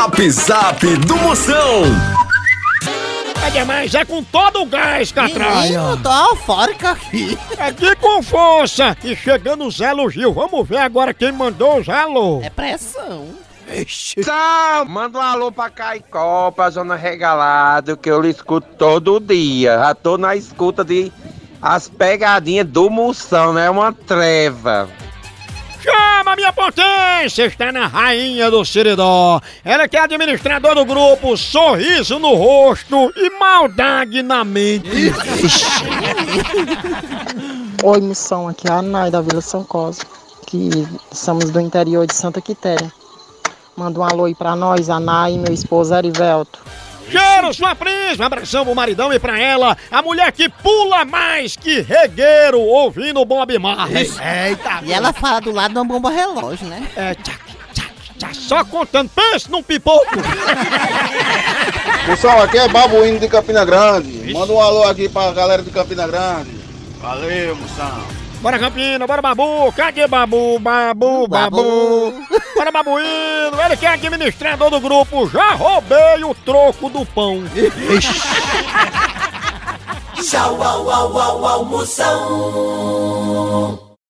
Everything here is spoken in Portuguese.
Zap Zap do Moção. É demais, é com todo o gás, Catraia. Eu tô eufórica aqui. É de com força. E chegando o Zé Elogio, vamos ver agora quem mandou os alô. É pressão. Manda um alô pra Caicó, pra Zona Regalada, que eu lhe escuto todo dia. Já tô na escuta de as pegadinhas do Moção, né? Uma treva. Chama, minha potência! Está na rainha do Seridó. Ela que é administradora do grupo, sorriso no rosto e maldade na mente. Oi, Moção, aqui é a Nay da Vila São Cosme, que somos do interior de Santa Quitéria. Manda um alô aí pra nós, a Nay e meu esposo Erivelto. Cheiro, sua prisma, abração pro maridão e pra ela, a mulher que pula mais que regueiro ouvindo Bob Marley. Eita! E ela fala do lado de uma bomba relógio, né? É, tchac, tchac, tchac, só contando, pense num pipoco. Pessoal, aqui é Babuíno de Campina Grande. Manda um alô aqui pra galera de Campina Grande. Valeu, Moção. Bora Campina, bora Babu, cadê Babu, Babu, Babu? Bora Babuíno, ele que é administrador do grupo, já roubei o troco do pão. Tchau, au, au, au, au, Moção.